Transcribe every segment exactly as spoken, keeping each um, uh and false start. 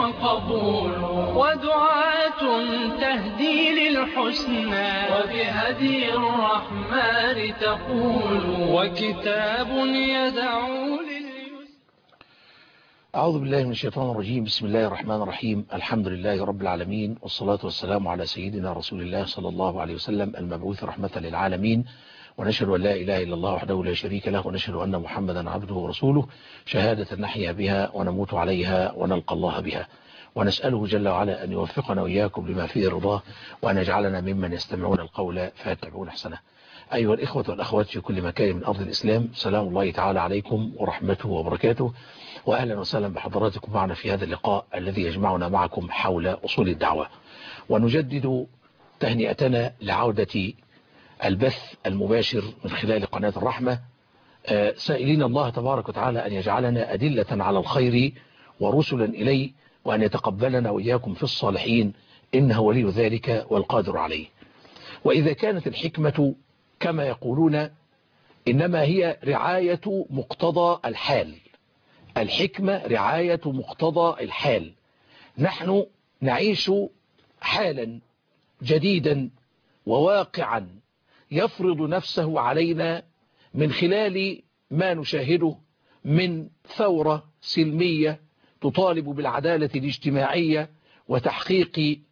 وقبول ودعاة تهدي للحسنى وبهدي الرحمن تقول وكتاب يدعو لليسر. أعوذ بالله من الشيطان الرجيم. بسم الله الرحمن الرحيم. الحمد لله رب العالمين، والصلاة والسلام على سيدنا رسول الله صلى الله عليه وسلم المبعوث رحمة للعالمين، ونشهد أن لا إله إلا الله وحده لا شريك له، ونشهد أن محمدا عبده ورسوله، شهادة نحيا بها ونموت عليها ونلقى الله بها، ونسأله جل وعلا أن يوفقنا وإياكم لما فيه رضاه، وأن يجعلنا ممن يستمعون القول فيتبعون أحسنه. أيها الإخوة والأخوات في كل مكان من أرض الإسلام، سلام الله تعالى عليكم ورحمته وبركاته، وأهلا وسهلا بحضراتكم معنا في هذا اللقاء الذي يجمعنا معكم حول أصول الدعوة. ونجدد تهنئتنا لعودة البث المباشر من خلال قناة الرحمة، سائلين الله تبارك وتعالى أن يجعلنا أدلة على الخير ورسلا إليه، وأن يتقبلنا وإياكم في الصالحين، إنه ولي ذلك والقادر عليه. وإذا كانت الحكمة كما يقولون إنما هي رعاية مقتضى الحال، الحكمة رعاية مقتضى الحال. نحن نعيش حالا جديدا وواقعا يفرض نفسه علينا من خلال ما نشاهده من ثورة سلمية تطالب بالعدالة الاجتماعية وتحقيق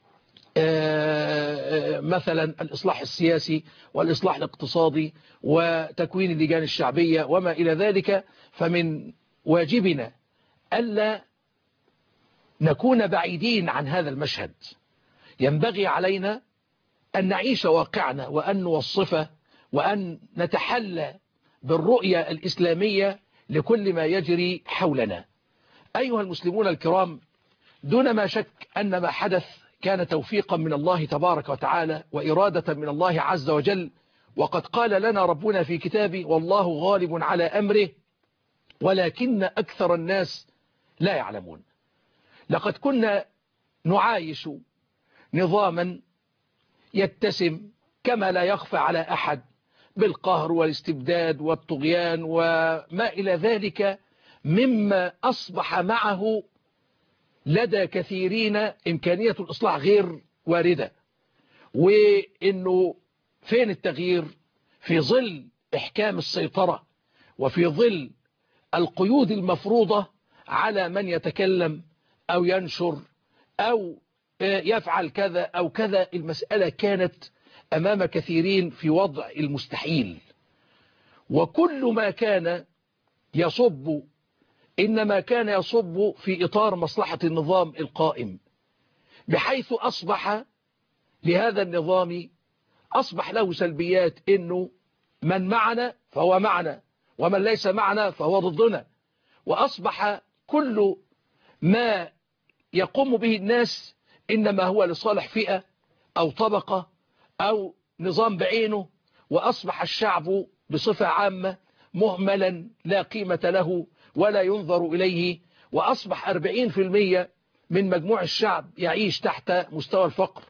مثلا الإصلاح السياسي والإصلاح الاقتصادي وتكوين اللجان الشعبية وما إلى ذلك. فمن واجبنا ألا نكون بعيدين عن هذا المشهد. ينبغي علينا أن نعيش واقعنا وأن نوصفه وأن نتحلى بالرؤية الإسلامية لكل ما يجري حولنا. أيها المسلمون الكرام، دون ما شك أن ما حدث كان توفيقا من الله تبارك وتعالى وإرادة من الله عز وجل، وقد قال لنا ربنا في كتابه: والله غالب على أمره ولكن أكثر الناس لا يعلمون. لقد كنا نعايش نظاما يتسم كما لا يخفى على أحد بالقهر والاستبداد والطغيان وما إلى ذلك، مما أصبح معه لدى كثيرين إمكانية الإصلاح غير واردة. وإنه فين التغيير؟ في ظل إحكام السيطرة وفي ظل القيود المفروضة على من يتكلم أو ينشر أو يفعل كذا أو كذا. المسألة كانت أمام كثيرين في وضع المستحيل، وكل ما كان يصب إنما كان يصب في إطار مصلحة النظام القائم، بحيث أصبح لهذا النظام أصبح له سلبيات، إنه من معنا فهو معنا ومن ليس معنا فهو ضدنا. وأصبح كل ما يقوم به الناس إنما هو لصالح فئة أو طبقة أو نظام بعينه، وأصبح الشعب بصفة عامة مهملا لا قيمة له ولا ينظر إليه. وأصبح أربعين في المية من مجموع الشعب يعيش تحت مستوى الفقر،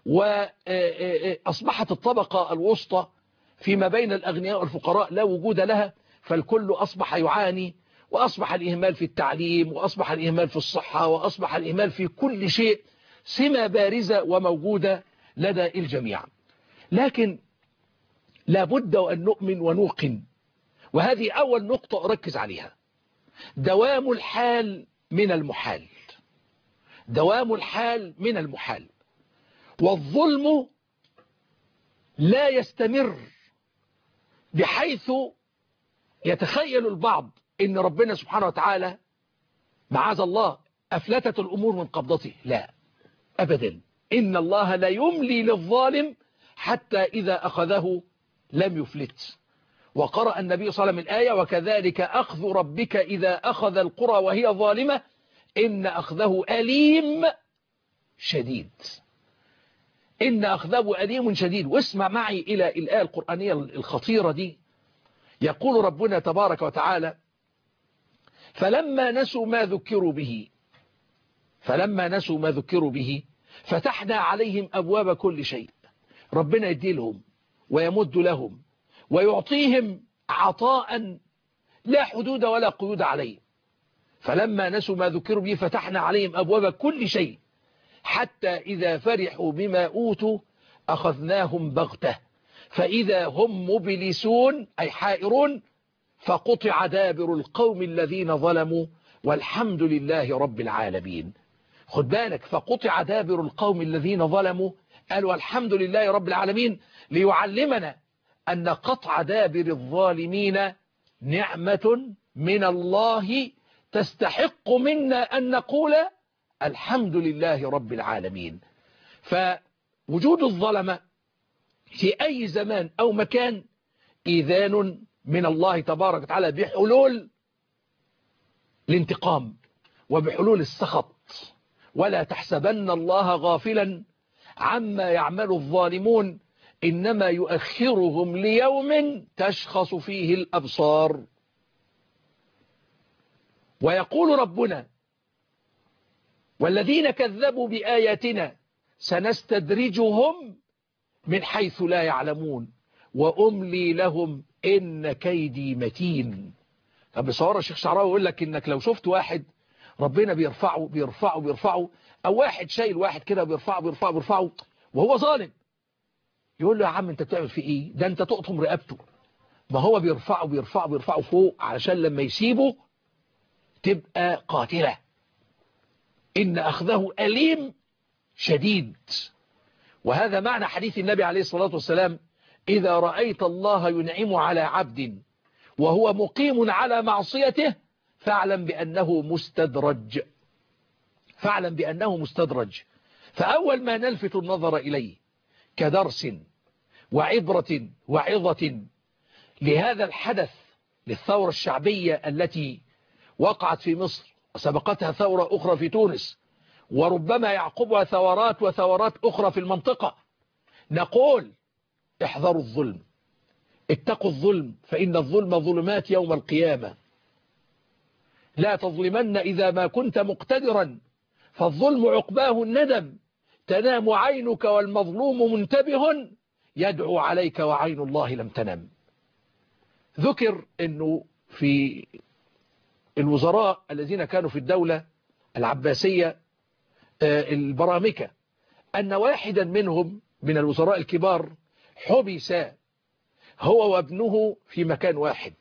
وأصبحت الطبقة الوسطى فيما بين الأغنياء والفقراء لا وجود لها، فالكل أصبح يعاني، وأصبح الإهمال في التعليم، وأصبح الإهمال في الصحة، وأصبح الإهمال في كل شيء، سمة بارزة وموجودة لدى الجميع. لكن لابد أن نؤمن ونوقن، وهذه أول نقطة أركز عليها: دوام الحال من المحال، دوام الحال من المحال. والظلم لا يستمر، بحيث يتخيل البعض إن ربنا سبحانه وتعالى معاذ الله أفلتت الأمور من قبضته. لا أبدا، إن الله لا يملي للظالم حتى إذا أخذه لم يفلت. وقرأ النبي صلى الله عليه وسلم الآية: وكذلك أخذ ربك إذا أخذ القرى وهي ظالمة إن أخذه أليم شديد، إن أخذه أليم شديد. واسمع معي إلى الآية القرآنية الخطيرة دي. يقول ربنا تبارك وتعالى: فلما نسوا ما ذكروا به فلما نسوا ما ذكروا به فتحنا عليهم أبواب كل شيء. ربنا يدي لهم ويمد لهم ويعطيهم عطاء لا حدود ولا قيود عليه. فلما نسوا ما ذكروا به فتحنا عليهم أبواب كل شيء حتى إذا فرحوا بما أوتوا أخذناهم بغتة فإذا هم مبلسون أي حائرون فقطع دابر القوم الذين ظلموا والحمد لله رب العالمين. خد بالك، فقطع دابر القوم الذين ظلموا قال والحمد لله رب العالمين ليعلمنا أن قطع دابر الظالمين نعمة من الله تستحق منا أن نقول الحمد لله رب العالمين. فوجود الظلمة في أي زمان أو مكان إذان من الله تبارك وتعالى بحلول الانتقام وبحلول السخط. ولا تحسبن الله غافلا عما يعمل الظالمون إنما يؤخرهم ليوم تشخص فيه الأبصار. ويقول ربنا والذين كذبوا بآياتنا سنستدرجهم من حيث لا يعلمون وأملي لهم إن كيدي متين. طب بصورة الشيخ شعراوي يقول لك إنك لو شفت واحد ربنا بيرفعه بيرفعه بيرفعه أو واحد شايل واحد كده بيرفعه بيرفعه بيرفعه وهو ظالم، يقول له يا عم أنت بتعمل فيه إيه؟ ده أنت تقطم رقبته. ما هو بيرفعه بيرفعه بيرفعه فوق علشان لما يسيبه تبقى قاتلة. إن أخذه أليم شديد. وهذا معنى حديث النبي عليه الصلاة والسلام إذا رأيت الله ينعم على عبد وهو مقيم على معصيته فاعلم بأنه مستدرج. فاعلم بأنه مستدرج. فأول ما نلفت النظر إليه كدرس وعبرة وعظة لهذا الحدث للثورة الشعبية التي وقعت في مصر وسبقتها ثورة أخرى في تونس وربما يعقبها ثورات وثورات أخرى في المنطقة، نقول احذروا الظلم، اتقوا الظلم فإن الظلم ظلمات يوم القيامة. لا تظلمن إذا ما كنت مقتدرا فالظلم عقباه الندم. تنام عينك والمظلوم منتبه يدعو عليك وعين الله لم تنم. ذكر أنه في الوزراء الذين كانوا في الدولة العباسية البرامكة أن واحدا منهم من الوزراء الكبار حبس هو وابنه في مكان واحد.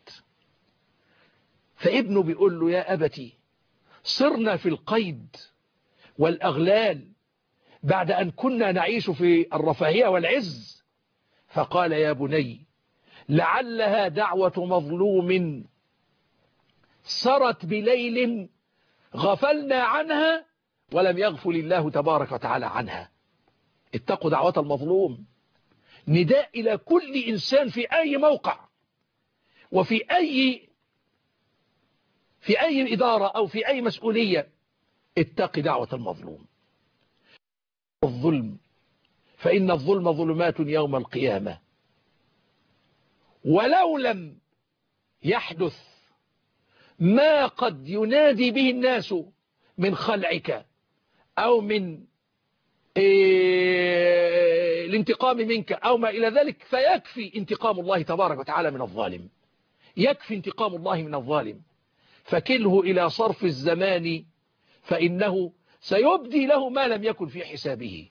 فابنه بيقول له يا أبتي صرنا في القيد والأغلال بعد أن كنا نعيش في الرفاهية والعز. فقال يا بني لعلها دعوة مظلوم سرت بليل غفلنا عنها ولم يغفل الله تبارك وتعالى عنها. اتقوا دعوة المظلوم. نداء إلى كل إنسان في أي موقع وفي أي في أي إدارة أو في أي مسؤولية، اتق دعوة المظلوم. الظلم فإن الظلم ظلمات يوم القيامة. ولو لم يحدث ما قد ينادي به الناس من خلعك أو من إيه الانتقام منك أو ما إلى ذلك فيكفي انتقام الله تبارك وتعالى من الظالم. يكفي انتقام الله من الظالم. فكله إلى صرف الزمان فإنه سيبدي له ما لم يكن في حسابه.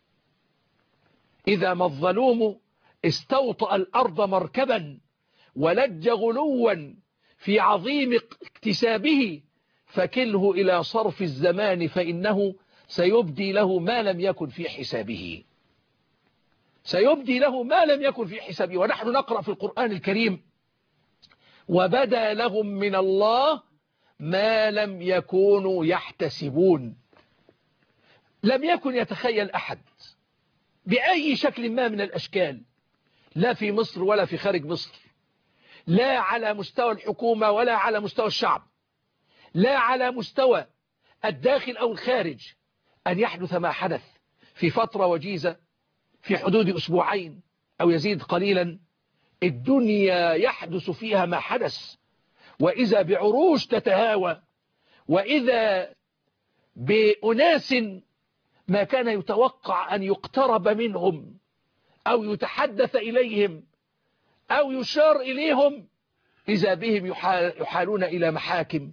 إذا ما الظلوم استوطأ الأرض مركبا ولج غلوا في عظيم اكتسابه فكله إلى صرف الزمان فإنه سيبدي له ما لم يكن في حسابه. سيبدي له ما لم يكن في حسابه. ونحن نقرأ في القرآن الكريم وبدا لهم من الله ما لم يكونوا يحتسبون. لم يكن يتخيل أحد بأي شكل ما من الأشكال، لا في مصر ولا في خارج مصر، لا على مستوى الحكومة ولا على مستوى الشعب، لا على مستوى الداخل أو الخارج، أن يحدث ما حدث في فترة وجيزة في حدود أسبوعين أو يزيد قليلا. الدنيا يحدث فيها ما حدث، وإذا بعروش تتهاوى، وإذا بأناس ما كان يتوقع أن يقترب منهم أو يتحدث إليهم أو يشار إليهم إذا بهم يحالون إلى محاكم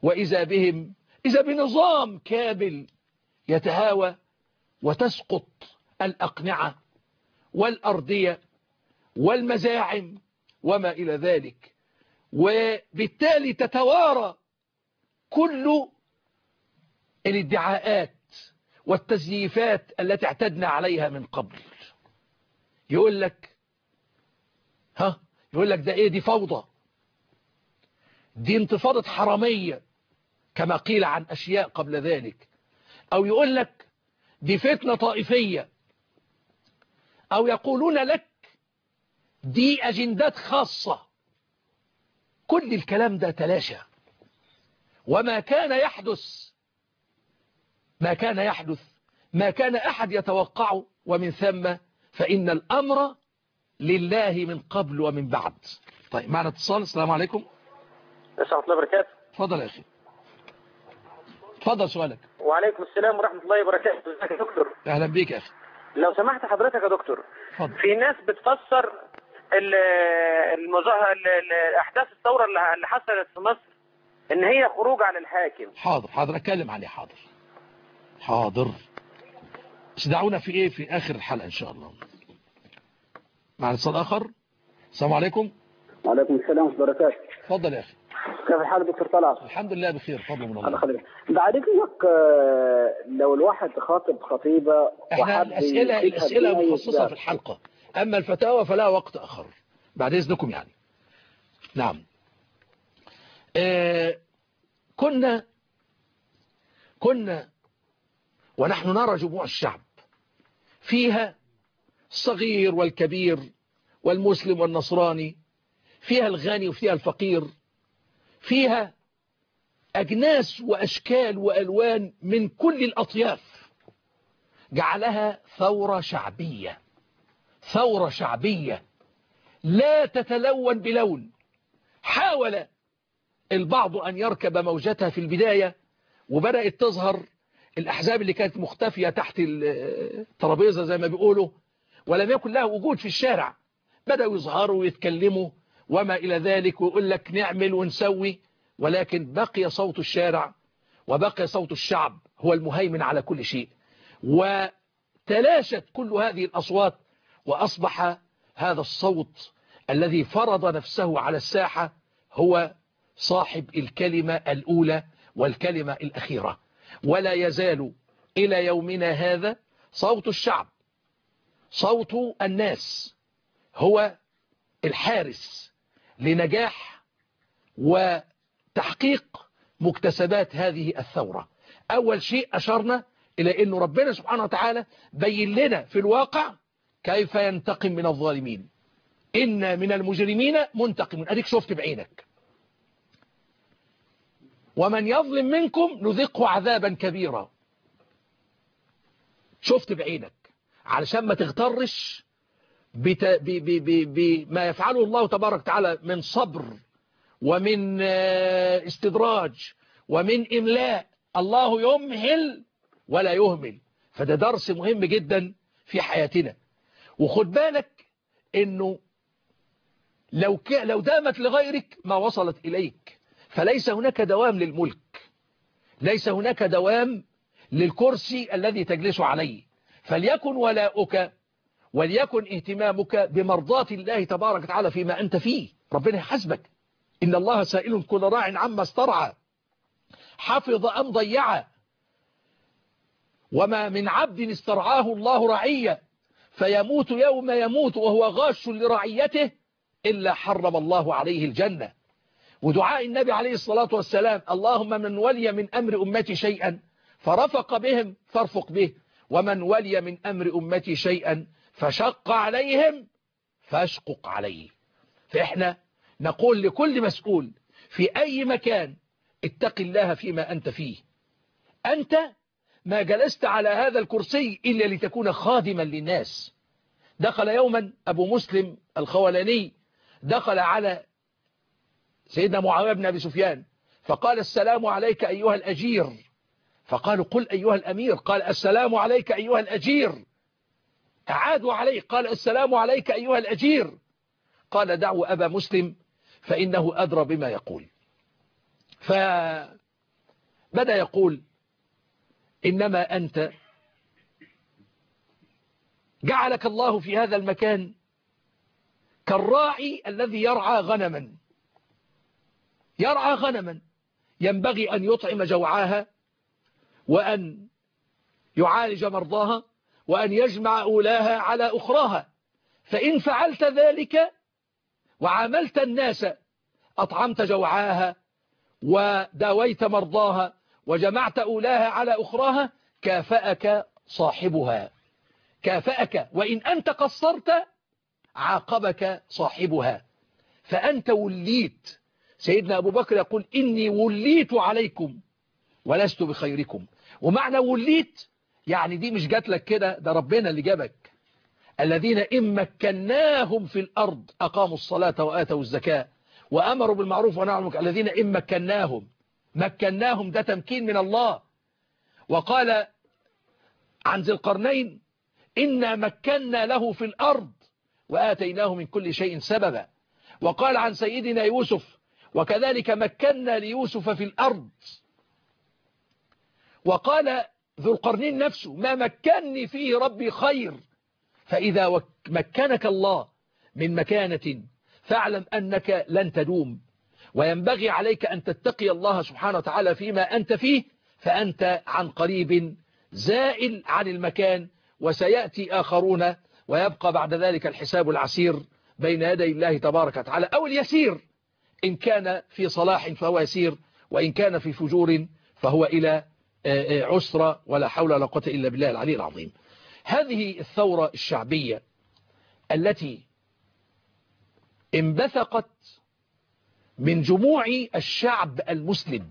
وإذا بهم إذا بنظام كامل يتهاوى وتسقط الأقنعة والأرضية والمزاعم وما إلى ذلك، وبالتالي تتوارى كل الادعاءات والتزييفات التي اعتدنا عليها من قبل. يقول لك ها يقول لك ده ايه، دي فوضى، دي انتفاضة حرامية كما قيل عن أشياء قبل ذلك، أو يقول لك دي فتنة طائفية، أو يقولون لك دي أجندات خاصة. كل الكلام ده تلاشى، وما كان يحدث ما كان يحدث ما كان أحد يتوقعه، ومن ثم فإن الأمر لله من قبل ومن بعد. طيب معنا اتصال. السلام عليكم. السلام ورحمة الله وبركاته. تفضل يا أخي، تفضل سؤالك. وعليكم السلام ورحمة الله وبركاته. ازيك يا دكتور؟ أهلا بيك يا أخي. لو سمحت حضرتك يا دكتور، فضل. في ناس بتفسر المظاهر احداث الثوره اللي حصلت في مصر ان هي خروج عن الحاكم. حاضر حاضر اتكلم عليه. حاضر حاضر بس دعونا في ايه في اخر الحلقه ان شاء الله. مع اتصال اخر. السلام عليكم. وعليكم السلام ورحمه الله وبركاته. اتفضل يا اخي. كيف الحال دكتور طلعت؟ الحمد لله بخير، فضل من الله. الله يخليك. بعد اذنك لو الواحد خاطب خطيبه احنا الاسئله الاسئله مخصصه في الحلقه، اما الفتاوى فلا وقت اخر بعد اذنكم يعني. نعم. آه كنا كنا ونحن نرى جموع الشعب فيها الصغير والكبير والمسلم والنصراني، فيها الغني وفيها الفقير، فيها أجناس وأشكال وألوان من كل الأطياف، جعلها ثورة شعبية. ثورة شعبية لا تتلون بلون. حاول البعض أن يركب موجتها في البداية، وبدأت تظهر الأحزاب اللي كانت مختفية تحت الترابيزة زي ما بيقولوا، ولم يكن لها وجود في الشارع، بدأوا يظهروا ويتكلموا وما إلى ذلك، ويقول لك نعمل ونسوي، ولكن بقي صوت الشارع وبقي صوت الشعب هو المهيمن على كل شيء. وتلاشت كل هذه الأصوات، وأصبح هذا الصوت الذي فرض نفسه على الساحة هو صاحب الكلمة الأولى والكلمة الأخيرة. ولا يزال إلى يومنا هذا صوت الشعب، صوت الناس، هو الحارس لنجاح وتحقيق مكتسبات هذه الثورة. أول شيء أشرنا إلى أن ربنا سبحانه وتعالى بين لنا في الواقع كيف ينتقم من الظالمين. إن من المجرمين منتقمون، أديك شفت بعينك. ومن يظلم منكم نذقه عذابا كبيرا، شفت بعينك، علشان ما تغترش بما يفعله الله تبارك وتعالى من صبر ومن استدراج ومن إملاء. الله يمهل ولا يهمل، فده درس مهم جدا في حياتنا. وخد بالك انه لو لو دامت لغيرك ما وصلت إليك، فليس هناك دوام للملك، ليس هناك دوام للكرسي الذي تجلس عليه. فليكن ولاؤك وليكن اهتمامك بمرضاة الله تبارك وتعالى فيما أنت فيه. ربنا يحاسبك. إن الله سائل كل راع عما استرعى حفظ أم ضيع، وما من عبد استرعاه الله رعية فيموت يوم يموت وهو غاش لرعيته إلا حرم الله عليه الجنة. ودعاء النبي عليه الصلاة والسلام: اللهم من ولي من أمر أمتي شيئا فرفق بهم فارفق به، ومن ولي من أمر أمتي شيئا فشق عليهم فاشقق عليه. فإحنا نقول لكل مسؤول في أي مكان: اتق الله فيما أنت فيه. أنت ما جلست على هذا الكرسي إلا لتكون خادما للناس. دخل يوما أبو مسلم الخولاني دخل على سيدنا معاوية بن أبي سفيان فقال: السلام عليك أيها الأجير. فقالوا: قل أيها الأمير. قال: السلام عليك أيها الأجير. أعادوا عليه قال: السلام عليك أيها الأجير. قال: دعوا أبا مسلم فإنه أدرى بما يقول. بدأ يقول إنما أنت جعلك الله في هذا المكان كالراعي الذي يرعى غنما يرعى غنما ينبغي أن يطعم جوعاها وأن يعالج مرضاها وأن يجمع أولاها على أخراها، فإن فعلت ذلك وعاملت الناس أطعمت جوعاها وداويت مرضاها وجمعت أولاها على أخراها كافأك صاحبها، كافأك، وإن أنت قصرت عاقبك صاحبها، فأنت وليت. سيدنا أبو بكر يقول إني وليت عليكم ولست بخيركم. ومعنى وليت يعني دي مش جات لك كده، ده ربنا اللي جابك. الذين إن مكناهم في الأرض أقاموا الصلاة وآتوا الزكاة وأمروا بالمعروف ونهوا عن المنكر. الذين إن مكناهم، مكناهم ده تمكين من الله. وقال عن ذي القرنين إنا مكنا له في الأرض وآتيناه من كل شيء سببا. وقال عن سيدنا يوسف وكذلك مكنا ليوسف في الأرض. وقال ذو القرنين نفسه ما مكنني فيه ربي خير. فإذا مكنك الله من مكانة فاعلم أنك لن تدوم، وينبغي عليك أن تتقي الله سبحانه وتعالى فيما أنت فيه، فأنت عن قريب زائل عن المكان، وسيأتي آخرون ويبقى بعد ذلك الحساب العسير بين يدي الله تبارك وتعالى، أو اليسير إن كان في صلاح فهو يسير، وإن كان في فجور فهو إلى عسرة، ولا حول ولا قوة إلا بالله العلي العظيم. هذه الثورة الشعبية التي انبثقت من جموع الشعب المسلم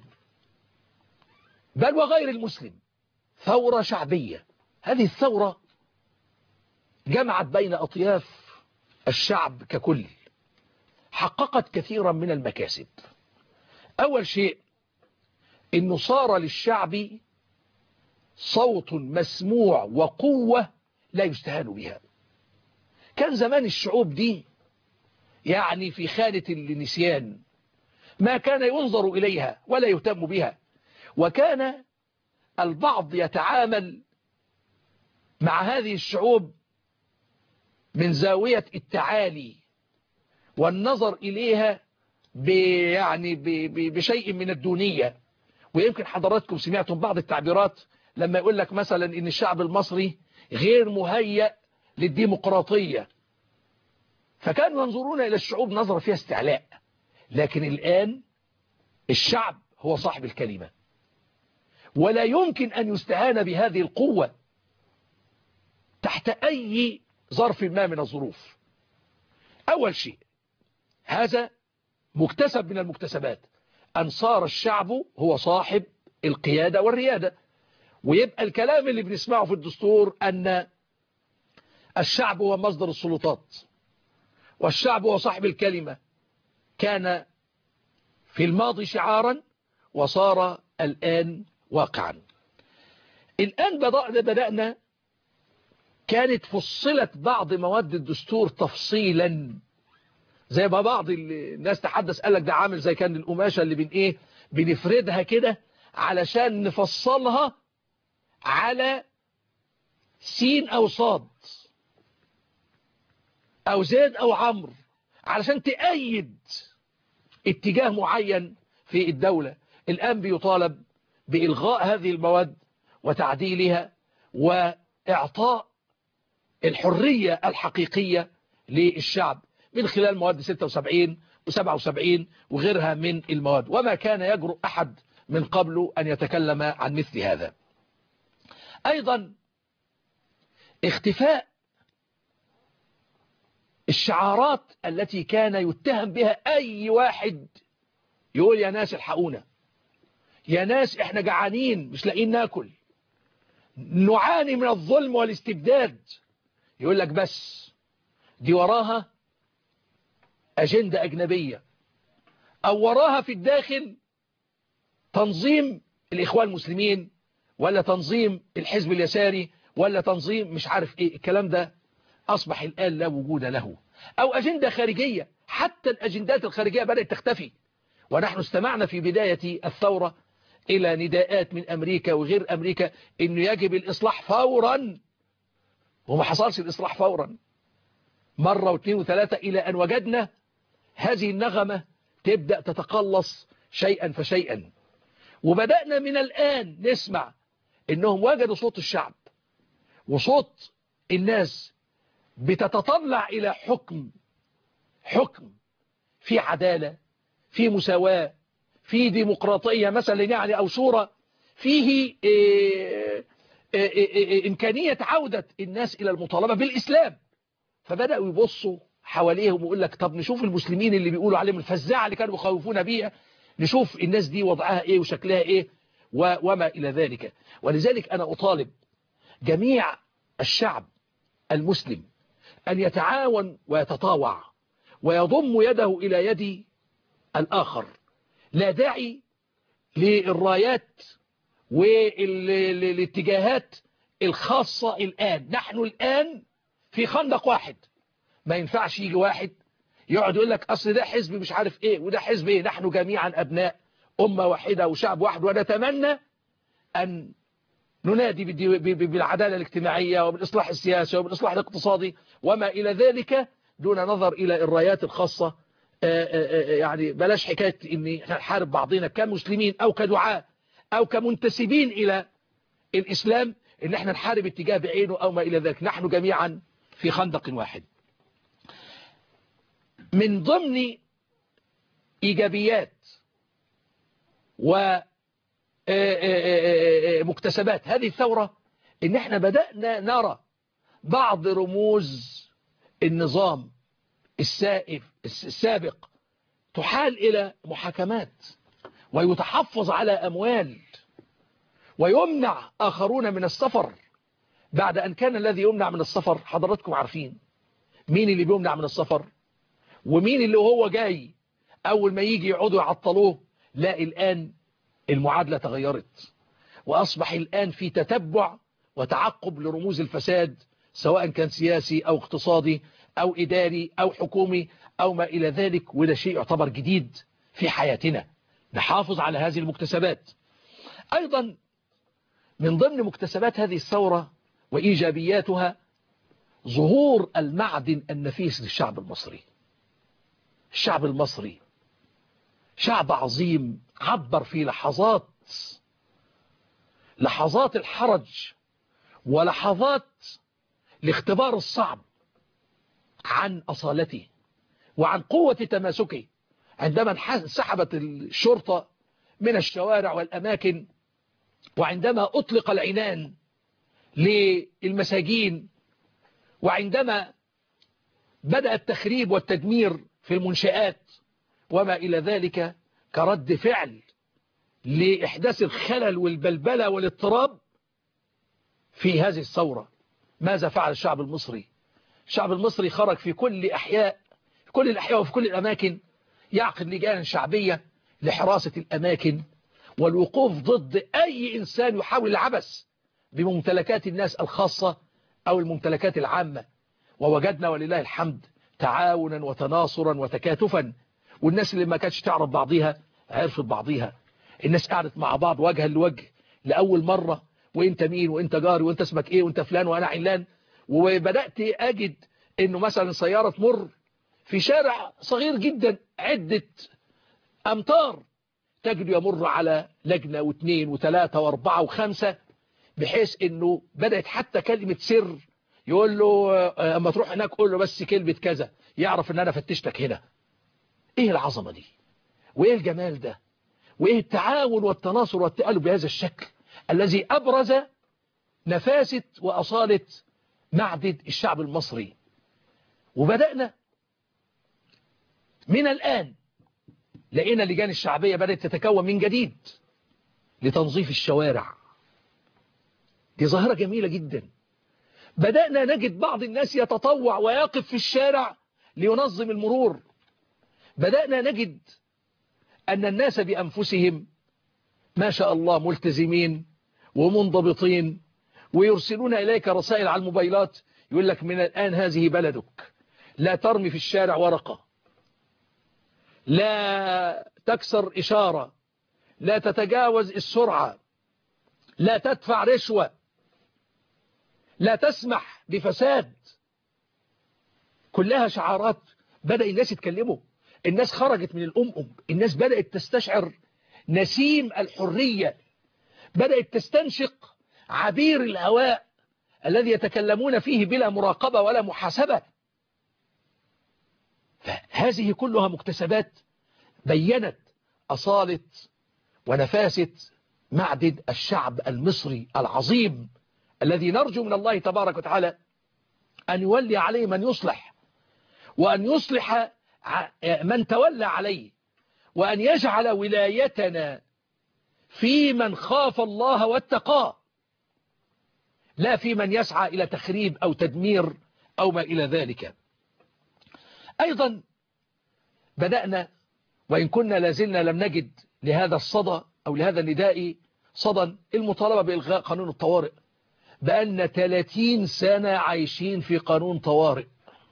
بل وغير المسلم، ثورة شعبية. هذه الثورة جمعت بين أطياف الشعب ككل، حققت كثيرا من المكاسب. أول شيء إنه صار للشعب صوت مسموع وقوة لا يستهان بها. كان زمان الشعوب دي يعني في خانة النسيان، ما كان ينظر إليها ولا يهتم بها، وكان البعض يتعامل مع هذه الشعوب من زاوية التعالي والنظر إليها يعني بشيء من الدونية. ويمكن حضراتكم سمعتم بعض التعبيرات لما يقول لك مثلا إن الشعب المصري غير مهيأ للديمقراطية، فكانوا ينظرون إلى الشعوب نظرة فيها استعلاء. لكن الآن الشعب هو صاحب الكلمة، ولا يمكن أن يستهان بهذه القوة تحت أي ظرف ما من الظروف. أول شيء هذا مكتسب من المكتسبات، أن صار الشعب هو صاحب القيادة والريادة. ويبقى الكلام اللي بنسمعه في الدستور أن الشعب هو مصدر السلطات والشعب هو صاحب الكلمة كان في الماضي شعارا وصار الآن واقعا. الآن بدأنا كانت فصلت بعض مواد الدستور تفصيلا، زي ما بعض الناس تحدث قال لك ده عامل زي كان القماشة اللي بن ايه بنفردها كده علشان نفصلها على سين او صاد او زيد او عمرو علشان تأيد اتجاه معين في الدولة. الآن بيطالب بإلغاء هذه المواد وتعديلها وإعطاء الحرية الحقيقية للشعب من خلال مواد ستة وسبعين وسبعة وسبعين وغيرها من المواد، وما كان يجرؤ أحد من قبله أن يتكلم عن مثل هذا. أيضا اختفاء الشعارات التي كان يتهم بها أي واحد يقول يا ناس الحقونا، يا ناس احنا جعانين مش لاقيين ناكل، نعاني من الظلم والاستبداد. يقول لك بس دي وراها أجندة أجنبية، أو وراها في الداخل تنظيم الإخوان المسلمين ولا تنظيم الحزب اليساري ولا تنظيم مش عارف إيه. الكلام ده أصبح الآن لا وجود له. أو أجندة خارجية، حتى الأجندات الخارجية بدأت تختفي. ونحن استمعنا في بداية الثورة إلى نداءات من أمريكا وغير أمريكا إنه يجب الإصلاح فورا، وما حصلش الإصلاح فورا، مرة واثنين وثلاثة، إلى أن وجدنا هذه النغمة تبدأ تتقلص شيئا فشيئا. وبدأنا من الآن نسمع إنهم وجدوا صوت الشعب وصوت الناس بتتطلع إلى حكم حكم في عدالة، في مساواة، في ديمقراطية مثلا يعني، أو شورى فيه إيه إيه إيه إمكانية عودة الناس إلى المطالبة بالإسلام. فبدأوا يبصوا حواليهم ويقول لك طب نشوف المسلمين اللي بيقولوا عليهم الفزاعة اللي كانوا يخوفونا بيها، نشوف الناس دي وضعها إيه وشكلها إيه وما إلى ذلك. ولذلك أنا أطالب جميع الشعب المسلم أن يتعاون ويتطاوع ويضم يده إلى يد الآخر. لا داعي للرايات والاتجاهات الخاصة الآن. نحن الآن في خندق واحد، ما ينفعش يجي واحد يقعد يقول لك أصل ده حزب مش عارف إيه وده حزب إيه. نحن جميعا أبناء أمة واحدة وشعب واحد، ونتمنى أن ننادي بالعدالة الاجتماعية وبالإصلاح السياسي وبالإصلاح الاقتصادي وما إلى ذلك، دون نظر إلى الرايات الخاصة. يعني بلاش حكاية إن نحارب بعضنا كمسلمين أو كدعاء أو كمنتسبين إلى الإسلام، إن احنا نحارب اتجاه بعينه أو ما إلى ذلك. نحن جميعا في خندق واحد. من ضمن إيجابيات ومكتسبات هذه الثورة إن احنا بدأنا نرى بعض رموز النظام السائف السابق تحال إلى محاكمات، ويتحفظ على أموال، ويمنع آخرون من السفر، بعد أن كان الذي يمنع من السفر حضراتكم عارفين مين اللي بيمنع من السفر ومين اللي هو جاي أول ما يجي يقعدوا يعطلوه. لا، الآن المعادلة تغيرت، وأصبح الآن في تتبع وتعقب لرموز الفساد، سواء كان سياسي أو اقتصادي أو إداري أو حكومي أو ما إلى ذلك. وده شيء يعتبر جديد في حياتنا، نحافظ على هذه المكتسبات. أيضا من ضمن مكتسبات هذه الثورة وإيجابياتها ظهور المعدن النفيس للشعب المصري. الشعب المصري شعب عظيم، عبر في لحظات لحظات الحرج ولحظات الاختبار الصعب عن أصالته وعن قوة تماسكه، عندما انسحبت الشرطة من الشوارع والأماكن، وعندما أطلق العنان للمساجين، وعندما بدأ التخريب والتدمير في المنشآت وما إلى ذلك كرد فعل لإحداث الخلل والبلبلة والاضطراب في هذه الثورة. ماذا فعل الشعب المصري؟ الشعب المصري خرج في كل أحياء في كل الأحياء وفي كل الأماكن، يعقد لجان شعبية لحراسة الأماكن والوقوف ضد أي إنسان يحاول العبث بممتلكات الناس الخاصة أو الممتلكات العامة. ووجدنا ولله الحمد تعاونا وتناصرا وتكاتفا، والناس اللي ما كانتش تعرف بعضيها عرفت بعضيها. الناس قعدت مع بعض وجها لوجه لأول مرة، وانت مين وانت جاري وانت اسمك ايه وانت فلان وانا علان. وبدأت أجد انه مثلا سيارة تمر في شارع صغير جدا عدة أمتار، تجد يمر على لجنة واثنين وثلاثة واربعة وخمسة، بحيث انه بدأت حتى كلمة سر يقول له اما تروح هناك قول له بس كلمة كذا، يعرف ان انا فتشتك هنا. ايه العظمة دي وايه الجمال ده وايه التعاون والتناصر والتألف بهذا الشكل الذي أبرز نفاسة وأصالة معدن الشعب المصري. وبدأنا من الآن لقينا اللجان الشعبية بدأت تتكون من جديد لتنظيف الشوارع. دي ظاهرة جميلة جدا. بدأنا نجد بعض الناس يتطوع ويقف في الشارع لينظم المرور. بدأنا نجد أن الناس بأنفسهم ما شاء الله ملتزمين ومنضبطين، ويرسلون إليك رسائل على الموبايلات يقول لك من الآن هذه بلدك، لا ترمي في الشارع ورقة، لا تكسر إشارة، لا تتجاوز السرعة، لا تدفع رشوة، لا تسمح بفساد. كلها شعارات بدأ الناس يتكلموا، الناس خرجت من الأمم، الناس بدأت تستشعر نسيم الحرية، بدأت تستنشق عبير الهواء الذي يتكلمون فيه بلا مراقبة ولا محاسبة. فهذه كلها مكتسبات بينت أصالة ونفاسة معدن الشعب المصري العظيم، الذي نرجو من الله تبارك وتعالى أن يولي عليه من يصلح، وأن يصلح من تولى عليه، وأن يجعل ولايتنا في من خاف الله واتقاه، لا في من يسعى إلى تخريب أو تدمير أو ما إلى ذلك. أيضا بدأنا، وإن كنا لازلنا لم نجد لهذا الصدى أو لهذا النداء صدى، المطالبة بإلغاء قانون الطوارئ. بأن ثلاثين سنة عايشين في قانون طوارئ،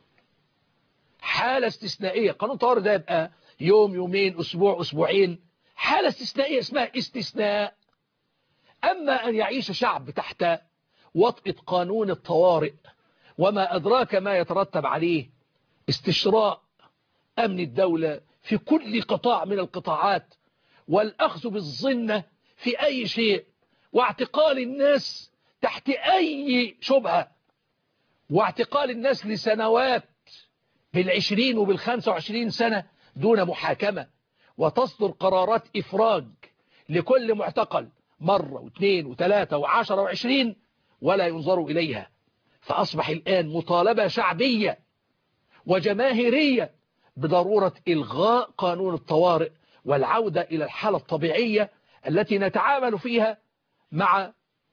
حالة استثنائية. قانون طوارئ ده يبقى يوم يومين أسبوع أسبوعين، حالة استثنائية اسمها استثناء. أما أن يعيش شعب تحت وطئة قانون الطوارئ وما أدراك ما يترتب عليه، استشراء أمن الدولة في كل قطاع من القطاعات، والأخذ بالظنة في أي شيء، واعتقال الناس تحت أي شبهة، واعتقال الناس لسنوات بالعشرين وبالخمسة وعشرين سنة دون محاكمة، وتصدر قرارات إفراج لكل معتقل مرة واثنين وثلاثة وعشرة وعشرين ولا ينظر إليها. فأصبح الآن مطالبة شعبية وجماهيرية بضرورة إلغاء قانون الطوارئ والعودة إلى الحالة الطبيعية التي نتعامل فيها مع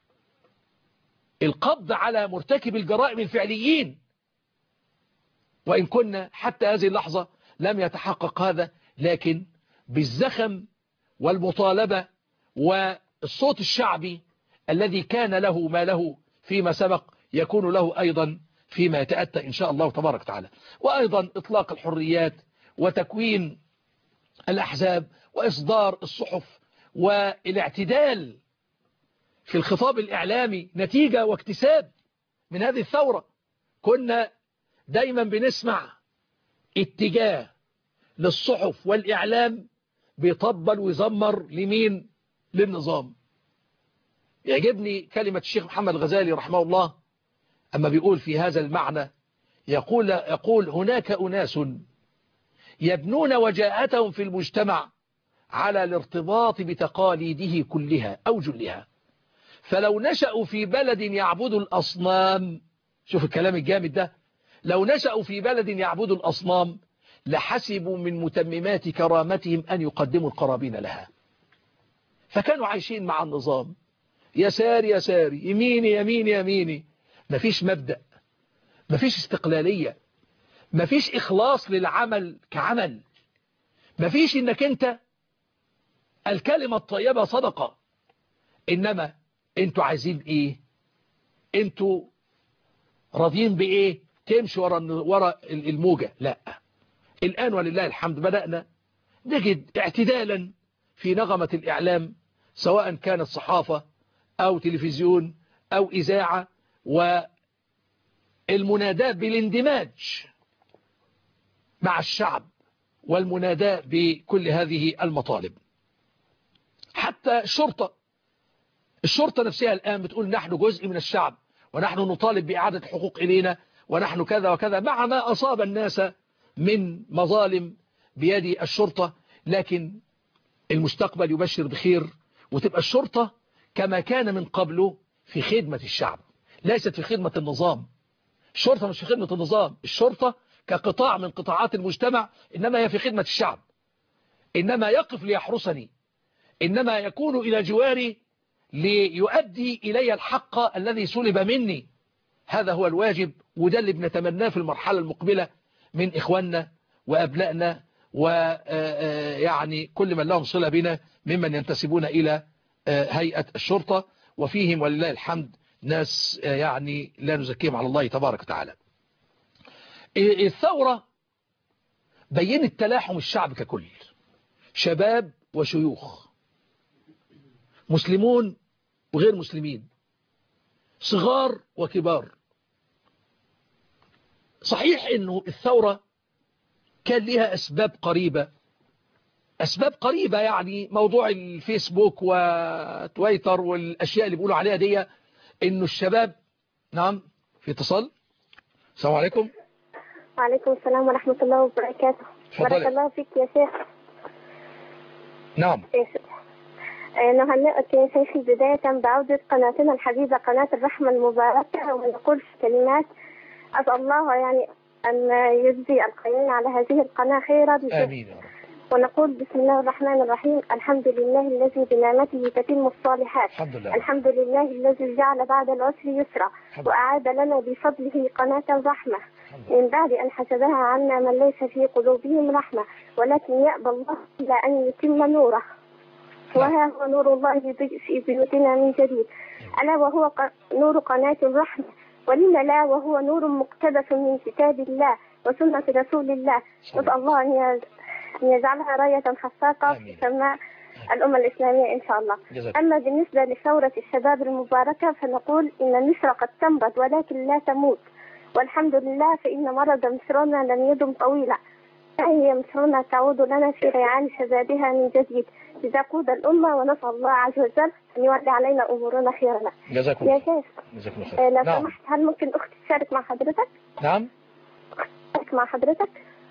القبض على مرتكب الجرائم الفعليين. وإن كنا حتى هذه اللحظة لم يتحقق هذا، لكن بالزخم والمطالبة والصوت الشعبي الذي كان له ما له فيما سبق يكون له أيضا فيما يتأتى إن شاء الله تبارك وتعالى. وأيضا إطلاق الحريات وتكوين الأحزاب وإصدار الصحف والاعتدال في الخطاب الإعلامي نتيجة واكتساب من هذه الثورة. كنا دايما بنسمع اتجاه للصحف والإعلام بيطبل ويزمر لمين؟ للنظام. يعجبني كلمة الشيخ محمد الغزالي رحمه الله أما بيقول في هذا المعنى، يقول, يقول هناك أناس يبنون وجاهتهم في المجتمع على الارتباط بتقاليده كلها أو جلها، فلو نشأوا في بلد يعبد الأصنام، شوف الكلام الجامد ده، لو نشأوا في بلد يعبد الأصنام لحسبوا من متممات كرامتهم أن يقدموا القرابين لها. فكانوا عايشين مع النظام، يساري يساري، يميني يميني يميني، مفيش مبدأ، مفيش استقلالية، مفيش إخلاص للعمل كعمل، مفيش إنك أنت الكلمة الطيبة صدقة، إنما أنتوا عايزين إيه؟ أنتوا راضيين بإيه؟ تمشي ورا ورا الموجة. لا، الآن ولله الحمد بدأنا نجد اعتدالا في نغمة الإعلام، سواء كانت صحافة أو تلفزيون أو إذاعة، والمناداة بالاندماج مع الشعب والمناداة بكل هذه المطالب. حتى الشرطة الشرطة نفسها الآن بتقول نحن جزء من الشعب، ونحن نطالب بإعادة الحقوق إلينا، ونحن كذا وكذا، مع ما أصاب الناس من مظالم بيد الشرطة. لكن المستقبل يبشر بخير، وتبقى الشرطة كما كان من قبله في خدمة الشعب، ليست في خدمة النظام. الشرطة مش في خدمة النظام، الشرطة كقطاع من قطاعات المجتمع، إنما هي في خدمة الشعب، إنما يقف ليحرسني، إنما يكون إلى جواري ليؤدي إلي الحق الذي سلب مني. هذا هو الواجب، وده اللي بنتمناه في المرحلة المقبلة من إخواننا وأبنائنا ويعني كل من لهم صلة بنا ممن ينتسبون إلى هيئة الشرطة، وفيهم ولله الحمد ناس يعني لا نزكيهم على الله تبارك وتعالى. الثورة بينت تلاحم الشعب ككل، شباب وشيوخ، مسلمون وغير مسلمين، صغار وكبار. صحيح انه الثورة كان لها اسباب قريبة، اسباب قريبة يعني موضوع الفيسبوك وتويتر والاشياء اللي بيقولوا عليها دي، انه الشباب. نعم في اتصال. السلام عليكم. وعليكم السلام ورحمة الله وبركاته. بارك الله فيك يا شيخ. نعم. نهنئك يا شيخي بداية بعودة قناتنا الحبيبة قناة الرحمة المباركة، ونقول في كلمات أسأل الله يعني أن يجزي القائمين على هذه القناة خيرا. آمين يا رب. ونقول بسم الله الرحمن الرحيم الحمد لله الذي بنعمته تتم الصالحات. الحمد لله. الحمد لله الذي جعل بعد العسر يسرا وأعاد لنا بفضله قناة الرحمة من بعد أن حسبها عنا من ليس في قلوبهم رحمة، ولكن يأبى الله إلا أن يتم نوره، وها هو نور الله في بيوتنا من جديد، ألا وهو نور قناة الرحمة، ولما لا وهو نور مقتبس من كتاب الله وسنة رسول الله. نسأل الله أن يجعلها راية حساقة في سماء الأمة الإسلامية إن شاء الله. أما بالنسبة لثورة الشباب المباركة فنقول إن مصر قد تمرض ولكن لا تموت، والحمد لله فإن مرض مصرنا لم يدم طويلا، فهي مصرنا تعود لنا في ريعان شبابها من جديد لتقود الأمة، ونسأل الله عز وجل أن يولي علينا أمورنا خيرنا. جزاكم يا شيخ جزاكم الله خير. لو نعم. سمحت هل ممكن أختي تشارك مع حضرتك؟ نعم. تشارك مع حضرتك؟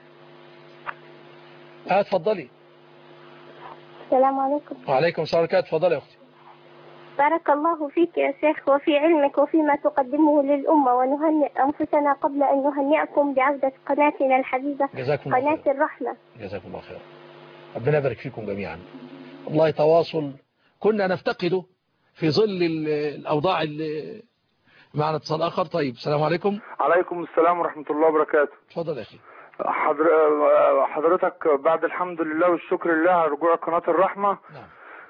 اه اتفضلي. السلام عليكم. وعليكم السلام ورحمة الله. اتفضلي يا اختي. بارك الله فيك يا شيخ وفي علمك وفيما تقدمه للأمة، ونهنئ أنفسنا قبل أن نهنئكم بعودة قناتنا الحبيبة جزاكم الله قناة خير. الرحمة. جزاكم الله خير. ربنا يبارك فيكم جميعا. والله تواصل كنا نفتقده في ظل الأوضاع اللي معنا. اتصال آخر. طيب السلام عليكم. عليكم السلام ورحمة الله وبركاته. اتفضل يا أخي. حضر... حضرتك بعد الحمد لله والشكر لله على رجوع قناة الرحمة. نعم.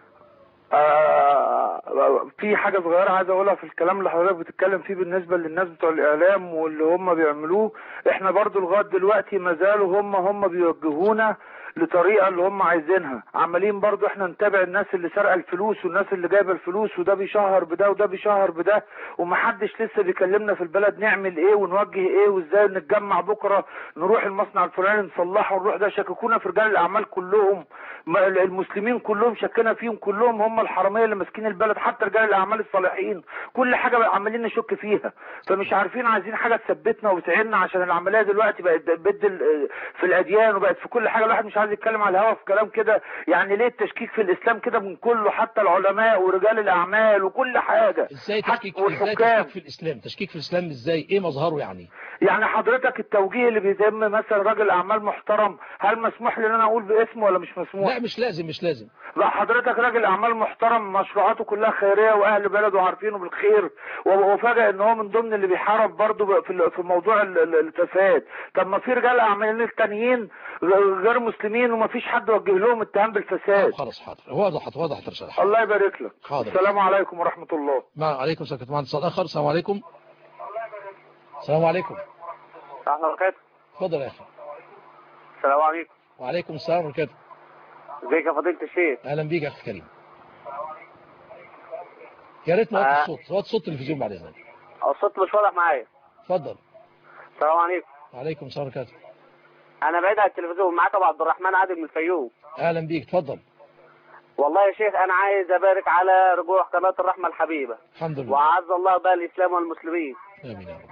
آه في حاجة صغيرة عايز اقولها في الكلام اللي حضرتك بتتكلم فيه بالنسبة للناس بتوع الاعلام واللي هم بيعملوه. احنا برضو لغاية دلوقتي ما زالوا هم هم بيوجهونا لطريقة اللي هم عايزينها. عمالين برضو احنا نتابع الناس اللي سرقة الفلوس والناس اللي جايبة الفلوس، وده بيشهر بده وده بيشهر بده، ومحدش لسه بيكلمنا في البلد نعمل ايه ونوجه ايه وازاي نتجمع بكرة نروح المصنع الفلاني نصلحه ونروح ده. شككونا في رجال الاعمال كلهم، المسلمين كلهم شكنا فيهم، كلهم هم الحرامية اللي ماسكين البلد، حتى رجال الاعمال الصالحين كل حاجة عمالين نشك فيها. فمش عارفين، عايزين حاجة تثبتنا وتعيننا، عشان العملية دلوقتي بقت بدل في الاديان وبقت في كل حاجة. الواحد مش عايز يتكلم على الهوا في كلام كده. يعني ليه التشكيك في الاسلام كده من كله، حتى العلماء ورجال الاعمال وكل حاجة. ازاي تشكيك ازاي تشكيك في الاسلام؟ تشكيك في الاسلام ازاي؟ ايه مظهره يعني؟ يعني حضرتك التوجيه اللي بيتم مثلا راجل اعمال محترم، هل مسموح لي ان انا اقول باسمه ولا مش مسموح؟ لا مش لازم مش لازم. لا حضرتك راجل اعمال محترم مشروعاته كلها خيريه واهل بلده عارفينه بالخير، وفجأة ان هو من ضمن اللي بيحارب برضه في في موضوع الفساد. طب ما في رجال اعمال التانيين غير مسلمين وما فيش حد وجه لهم اتهام بالفساد. خلاص حاضر. وضحت وضحت رسالة. الله يبارك لك. حاضر. السلام عليكم ورحمه الله. وعليكم السلام ورحمه الله. اتصال اخر. السلام عليكم. السلام عليكم. ورحمة الله وبركاته. اتفضل يا اخي. السلام عليكم. وعليكم السلام ورحمه الله. ازيك يا فضيلة الشيخ؟ اهلا بيك يا اخي كريم. يا ريت نوطي الصوت، وطي صوت التلفزيون بعد اذنك. الصوت مش واضح معايا. اتفضل. السلام عليكم. وعليكم السلام ورحمه الله. انا بعيد عن التلفزيون، معاك ابو عبد الرحمن عادل من الفيوم. اهلا بيك. اتفضل. والله يا شيخ انا عايز ابارك على رجوع قناة الرحمة الحبيبة. الحمد لله. وعز الله بها الاسلام والمسلمين. امين يا رب.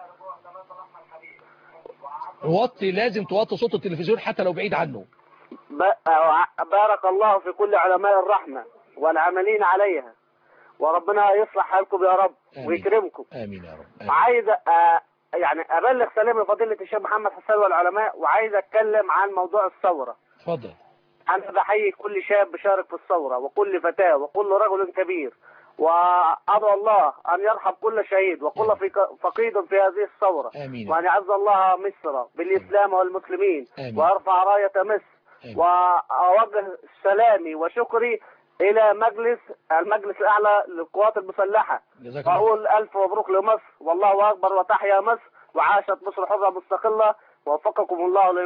وطي، لازم توطي صوت التلفزيون حتى لو بعيد عنه. بارك الله في كل علماء الرحمة والعاملين عليها، وربنا يصلح حالكم يا رب. آمين. ويكرمكم. امين يا رب. آمين. عايز أ... يعني ابلغ سلام لفضيلة الشيخ محمد حسان والعلماء، وعايز اتكلم عن موضوع الثورة. اتفضل. انا بحيي كل شاب شارك في الثورة، وكل فتاة، وكل رجل كبير، وأدعو الله أن يرحم كل شهيد وكل فقيد في هذه الثورة. آمين. وأن يعز الله مصر بالإسلام والمسلمين. آمين. وأرفع راية مصر. آمين. وأوجه سلامي وشكري إلى مجلس المجلس الأعلى للقوات المسلحة، وأقول ألف مبروك لمصر، والله أكبر، وتحيا مصر، وعاشت مصر حرة مستقلة، ووفقكم الله لمصر.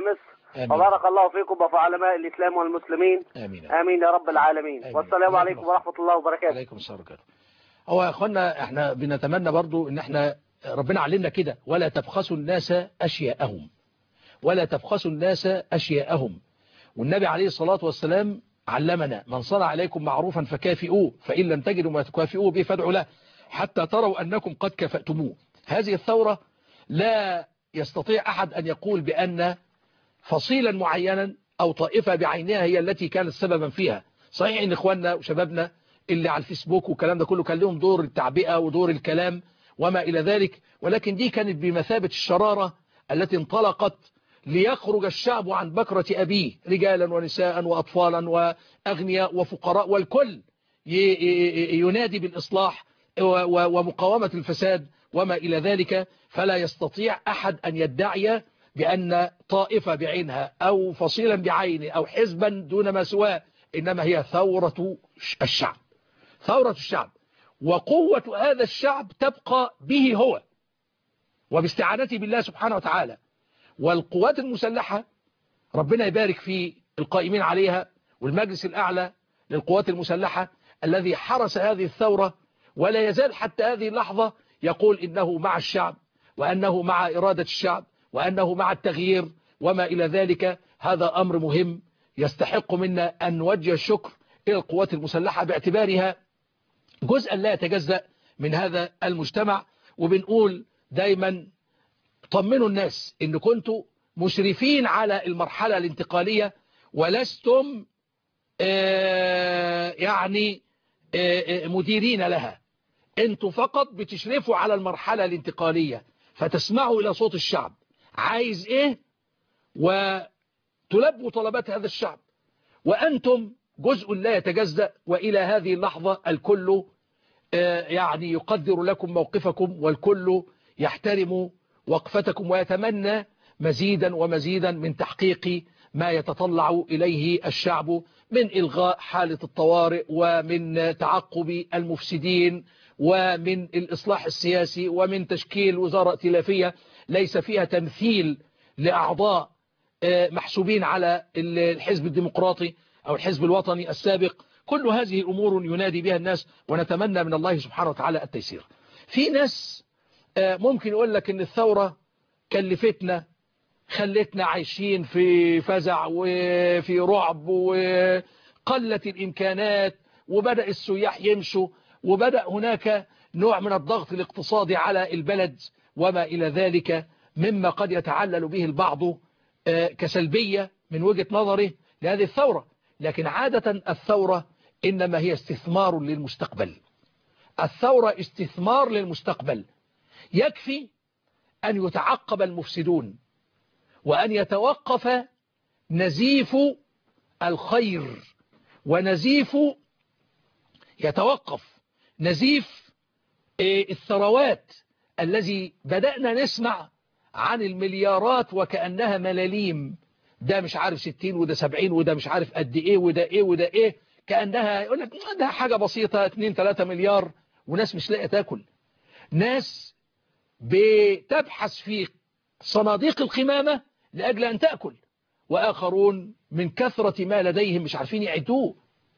آمين. وبارك الله فيكم وفي علماء الإسلام والمسلمين. آمين. آمين يا رب العالمين. آمين. والسلام عليكم ورحمة الله وبركاته. عليكم السلام وبركاته. هو يا اخوانا احنا بنتمنى برضو ان احنا ربنا علمنا كده، ولا تبخسوا الناس اشياءهم، ولا تبخسوا الناس اشياءهم. والنبي عليه الصلاة والسلام علمنا: من صنع عليكم معروفا فكافئوه، فإن لم تجدوا ما تكافئوه به فادعوا له حتى تروا أنكم قد كفأتموه. هذه الثورة لا يستطيع أحد أن يقول بأن فصيلا معينا أو طائفة بعينها هي التي كانت سببا فيها. صحيح ان اخواننا وشبابنا اللي على الفيسبوك والكلام ده كله كان لهم دور التعبئة ودور الكلام وما إلى ذلك، ولكن دي كانت بمثابة الشرارة التي انطلقت ليخرج الشعب عن بكرة أبيه، رجالا ونساء وأطفالا وأغنياء وفقراء، والكل ينادي بالإصلاح ومقاومة الفساد وما إلى ذلك. فلا يستطيع أحد أن يدعي بأن طائفة بعينها أو فصيلا بعينه أو حزبا دون ما سواه، إنما هي ثورة الشعب، ثورة الشعب. وقوة هذا الشعب تبقى به هو وباستعانته بالله سبحانه وتعالى. والقوات المسلحة ربنا يبارك في القائمين عليها والمجلس الأعلى للقوات المسلحة الذي حرس هذه الثورة، ولا يزال حتى هذه اللحظة يقول إنه مع الشعب وأنه مع إرادة الشعب وأنه مع التغيير وما إلى ذلك. هذا أمر مهم يستحق منا أن نوجه الشكر إلى القوات المسلحة باعتبارها جزءا لا يتجزأ من هذا المجتمع. وبنقول دايما طمنوا الناس إن كنتوا مشرفين على المرحلة الانتقالية ولستم آه يعني آه مديرين لها، انتوا فقط بتشرفوا على المرحلة الانتقالية، فتسمعوا إلى صوت الشعب عايز إيه وتلبوا طلبات هذا الشعب، وأنتم جزء لا يتجزأ. وإلى هذه اللحظة الكل يعني يقدر لكم موقفكم والكل يحترم وقفتكم ويتمنى مزيدا ومزيدا من تحقيق ما يتطلع إليه الشعب من إلغاء حالة الطوارئ ومن تعقب المفسدين ومن الإصلاح السياسي ومن تشكيل وزارة ائتلافية ليس فيها تمثيل لأعضاء محسوبين على الحزب الديمقراطي أو الحزب الوطني السابق. كل هذه أمور ينادي بها الناس ونتمنى من الله سبحانه وتعالى التيسير. في ناس ممكن يقول لك إن الثورة كلفتنا، خلتنا عايشين في فزع وفي رعب وقلت الإمكانات وبدأ السياح يمشوا وبدأ هناك نوع من الضغط الاقتصادي على البلد وما إلى ذلك، مما قد يتعلل به البعض كسلبية من وجهة نظره لهذه الثورة. لكن عادة الثورة إنما هي استثمار للمستقبل، الثورة استثمار للمستقبل. يكفي أن يتعقب المفسدون وأن يتوقف نزيف الخير ونزيف يتوقف نزيف الثروات الذي بدأنا نسمع عن المليارات وكأنها ملاليم، ده مش عارف ستين وده سبعين وده مش عارف قد ايه وده ايه وده ايه، كأنها يقول لك ده حاجة بسيطة اتنين تلاتة مليار وناس مش لاقيه تاكل. ناس بتبحث في صناديق القمامة لأجل أن تأكل، وآخرون من كثرة ما لديهم مش عارفين يعدوه.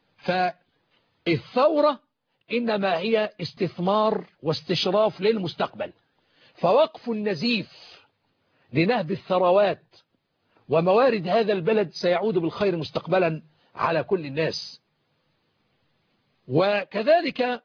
فالثورة إنما هي استثمار واستشراف للمستقبل، فوقف النزيف لنهب الثروات وموارد هذا البلد سيعود بالخير مستقبلا على كل الناس. وكذلك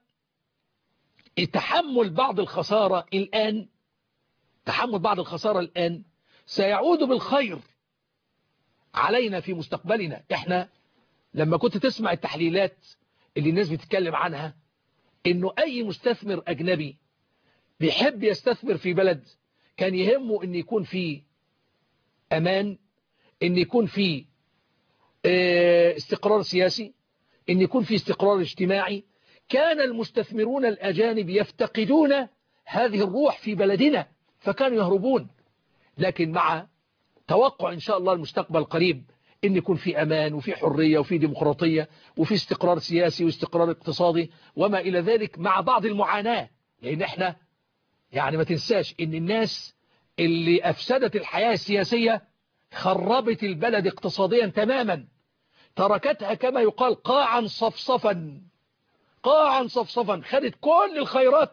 تحمل بعض الخسارة الآن تحمل بعض الخسارة الآن سيعود بالخير علينا في مستقبلنا. احنا لما كنت تسمع التحليلات اللي الناس بتتكلم عنها انه اي مستثمر اجنبي بيحب يستثمر في بلد كان يهمه ان يكون فيه امان، ان يكون فيه استقرار سياسي، ان يكون فيه استقرار اجتماعي. كان المستثمرون الاجانب يفتقدون هذه الروح في بلدنا فكانوا يهربون. لكن مع توقع إن شاء الله المستقبل قريب إن يكون في أمان وفي حرية وفي ديمقراطية وفي استقرار سياسي واستقرار اقتصادي وما إلى ذلك، مع بعض المعاناة. لأن احنا يعني ما تنساش إن الناس اللي أفسدت الحياة السياسية خربت البلد اقتصاديا تماما، تركتها كما يقال قاعا صفصفا، قاعا صفصفا، خدت كل الخيرات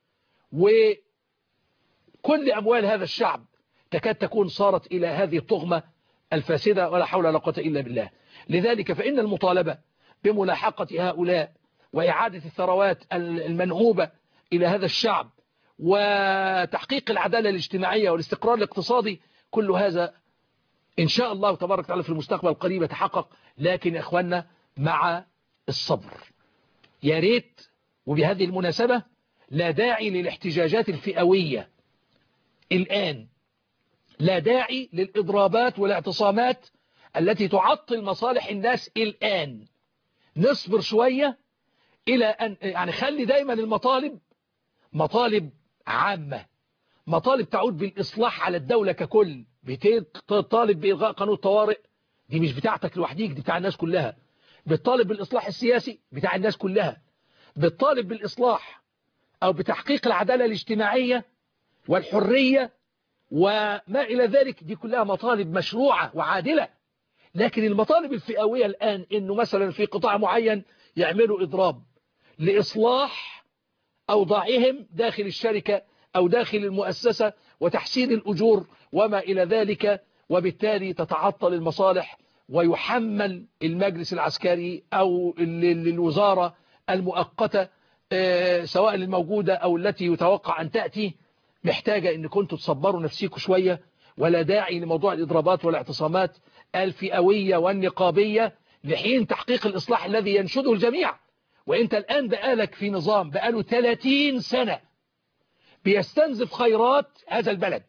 وكل أموال هذا الشعب، تكاد تكون صارت إلى هذه الطغمة الفاسدة، ولا حول ولا قوة إلا بالله. لذلك فإن المطالبة بملاحقة هؤلاء وإعادة الثروات المنهوبة إلى هذا الشعب وتحقيق العدالة الاجتماعية والاستقرار الاقتصادي، كل هذا إن شاء الله تبارك وتعالى في المستقبل القريب يتحقق، لكن يا إخواننا مع الصبر. يا ريت، وبهذه المناسبة لا داعي للاحتجاجات الفئوية الآن، لا داعي للإضرابات والاعتصامات التي تعطل مصالح الناس الآن. نصبر شوية إلى أن يعني خلي دايما المطالب مطالب عامة، مطالب تعود بالإصلاح على الدولة ككل. بتطالب بإلغاء قانون الطوارئ، دي مش بتاعتك لوحديك، دي بتاع الناس كلها. بتطالب بالإصلاح السياسي، بتاع الناس كلها. بتطالب بالإصلاح أو بتحقيق العدالة الاجتماعية والحرية وما إلى ذلك، دي كلها مطالب مشروعة وعادلة. لكن المطالب الفئوية الآن إنه مثلا في قطاع معين يعملوا إضراب لإصلاح أوضاعهم داخل الشركة أو داخل المؤسسة وتحسين الأجور وما إلى ذلك، وبالتالي تتعطل المصالح ويحمل المجلس العسكري أو الوزارة المؤقتة سواء الموجودة أو التي يتوقع أن تأتي، محتاجة أن كنتوا تصبروا نفسيكم شوية، ولا داعي لموضوع الإضرابات والاعتصامات الفئوية والنقابية لحين تحقيق الإصلاح الذي ينشده الجميع. وإنت الآن بقالك في نظام بقاله ثلاثين سنة بيستنزف خيرات هذا البلد،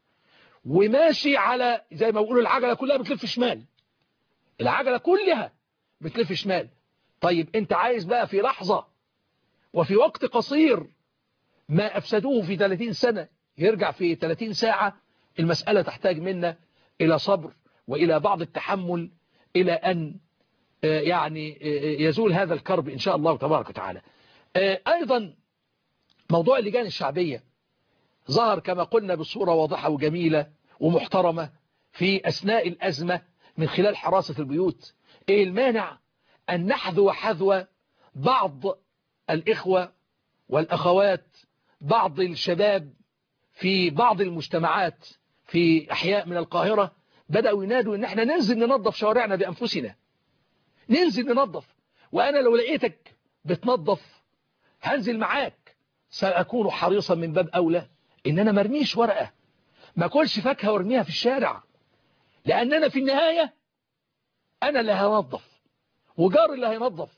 وماشي على زي ما بيقولوا العجلة كلها بتلف شمال، العجلة كلها بتلف شمال. طيب انت عايز بقى في لحظة وفي وقت قصير ما أفسدوه في ثلاثين سنة يرجع في ثلاثين ساعة؟ المسألة تحتاج منا إلى صبر وإلى بعض التحمل إلى أن يعني يزول هذا الكرب إن شاء الله تبارك وتعالى. أيضا موضوع اللجان الشعبية ظهر كما قلنا بصورة واضحة وجميلة ومحترمة في أثناء الأزمة من خلال حراسة البيوت. إيه المانع أن نحذو حذو بعض الإخوة والأخوات، بعض الشباب في بعض المجتمعات في أحياء من القاهرة بدأوا ينادوا إن احنا ننزل ننظف شوارعنا بأنفسنا، ننزل ننظف، وأنا لو لقيتك بتنظف هنزل معاك، سأكون حريصا من باب أولى إن أنا مرميش ورقة، ما كلش فاكهة وارميها في الشارع، لأننا في النهاية أنا اللي هنظف، وجار اللي هينظف،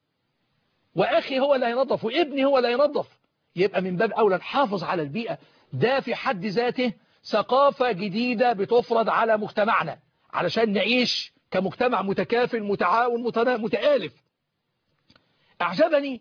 وأخي هو اللي هينظف، وابني هو اللي هينظف. يبقى من باب أولى نحافظ على البيئة. ده في حد ذاته ثقافة جديدة بتفرض على مجتمعنا علشان نعيش كمجتمع متكافل متعاون متآلف. أعجبني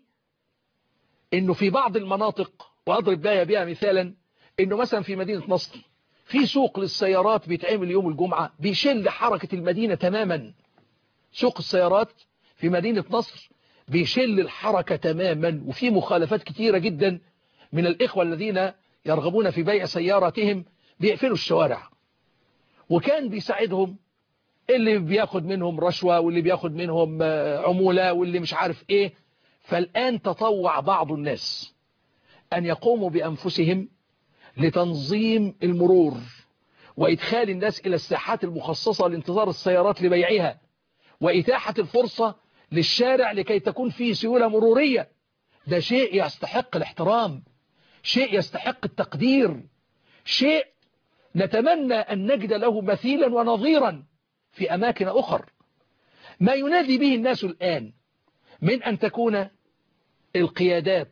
إنه في بعض المناطق، وأضرب بها بها مثالا، إنه مثلا في مدينة نصر في سوق للسيارات بيتعمل يوم الجمعة بيشل حركة المدينة تماما. سوق السيارات في مدينة نصر بيشل الحركة تماما، وفي مخالفات كتيرة جدا من الإخوة الذين يرغبون في بيع سياراتهم بيقفلوا الشوارع، وكان بيساعدهم اللي بياخد منهم رشوة واللي بياخد منهم عمولة واللي مش عارف ايه. فالآن تطوع بعض الناس أن يقوموا بأنفسهم لتنظيم المرور وإدخال الناس إلى الساحات المخصصة لانتظار السيارات لبيعها، وإتاحة الفرصة للشارع لكي تكون فيه سيولة مرورية. ده شيء يستحق الاحترام، شيء يستحق التقدير، شيء نتمنى أن نجد له مثيلا ونظيرا في أماكن أخرى. ما ينادي به الناس الآن من أن تكون القيادات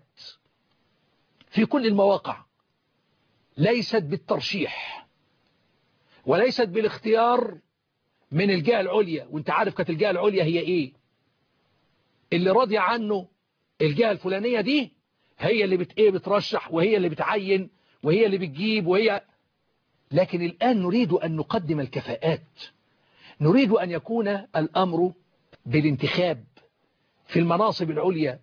في كل المواقع ليست بالترشيح وليست بالاختيار من الجهة العليا، وانت عارف كانت الجهة العليا هي ايه؟ اللي راضي عنه الجهة الفلانية دي هي اللي بت ايه بترشح، وهي اللي بتعين، وهي اللي بتجيب، وهي. لكن الآن نريد أن نقدم الكفاءات، نريد أن يكون الأمر بالانتخاب في المناصب العليا